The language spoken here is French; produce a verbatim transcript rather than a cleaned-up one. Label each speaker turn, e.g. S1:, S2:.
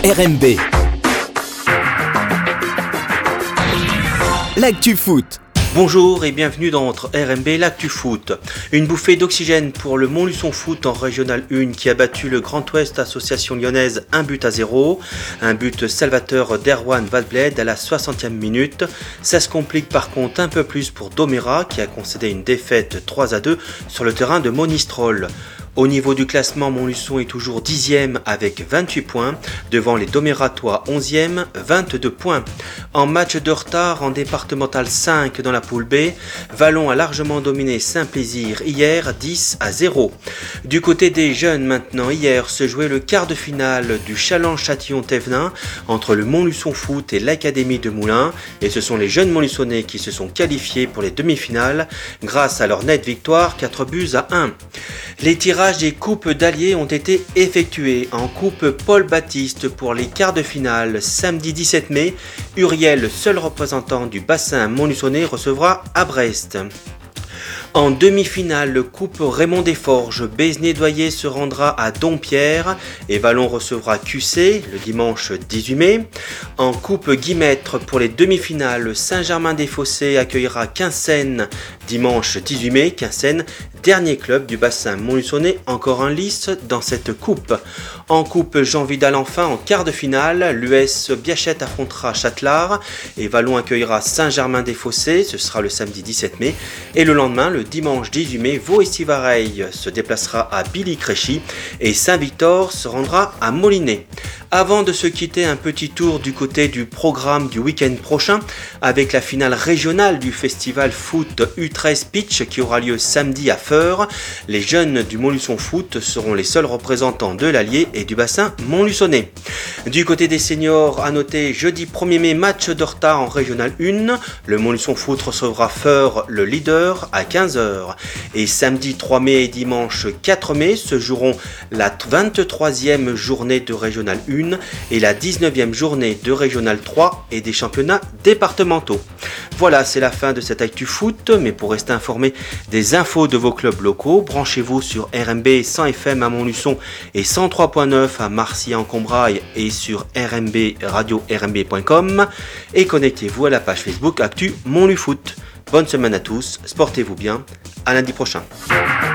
S1: R M B. L'actu foot.
S2: Bonjour et bienvenue dans votre R M B L'Actu Foot. Une bouffée d'oxygène pour le Montluçon Foot en Régional un qui a battu le Grand Ouest Association Lyonnaise un but à zéro. Un but salvateur d'Erwan Valbled à la soixantième minute. Ça se complique par contre un peu plus pour Domérat qui a concédé une défaite trois à deux sur le terrain de Monistrol. Au niveau du classement, Montluçon est toujours dixième avec vingt-huit points, devant les Domératois onzième, vingt-deux points. En match de retard en départemental cinq dans la poule B, Vallon a largement dominé Saint-Plaisir hier dix à zéro. Du côté des jeunes maintenant, hier se jouait le quart de finale du Challenge-Châtillon-Thévenin entre le Montluçon Foot et l'Académie de Moulins, et ce sont les jeunes Montluçonnais qui se sont qualifiés pour les demi-finales grâce à leur nette victoire quatre buts à un. Les tirages des coupes d'Allier ont été effectués. En coupe Paul Baptiste pour les quarts de finale, samedi dix-sept mai, Uriel, seul représentant du bassin montluçonnais, recevra à Brest. En demi-finale, coupe Raymond Desforges, Besnédoyer se rendra à Dompierre et Vallon recevra Q C le dimanche dix-huit mai. En coupe Guimètre pour les demi-finales, Saint-Germain-des-Fossés accueillera Quinssaines dimanche dix-huit mai. Quinssaines, dernier club du bassin montluçonnais encore en lice dans cette coupe. En coupe Jean Vidal enfin en quart de finale, l'U S Biachette affrontera Châtelard et Vallon accueillera Saint-Germain-des-Fossés, ce sera le samedi dix-sept mai. Et le lendemain, le dimanche dix-huit mai, Vaud et Sivareille se déplacera à Billy-Créchy et Saint-Victor se rendra à Molinet. Avant de se quitter, un petit tour du côté du programme du week-end prochain avec la finale régionale du festival foot U treize Pitch qui aura lieu samedi à Feurs. Les jeunes du Montluçon Foot seront les seuls représentants de l'Allier et du bassin montluçonnais. Du côté des seniors, à noter jeudi premier mai, match de retard en Régional un. Le Montluçon Foot recevra Feurs, le leader, à quinze heures. Et samedi trois mai et dimanche quatre mai se joueront la vingt-troisième journée de Régional un et la dix-neuvième journée de Régional trois et des championnats départementaux. Voilà, c'est la fin de cette Actu Foot, mais pour rester informé des infos de vos clubs locaux, branchez-vous sur R M B cent F M à Montluçon et cent trois point neuf à Marcy-en-Combrailles et sur R M B radio R M B point com et connectez-vous à la page Facebook Actu Montlufoot. Bonne semaine à tous, sportez-vous bien, à lundi prochain.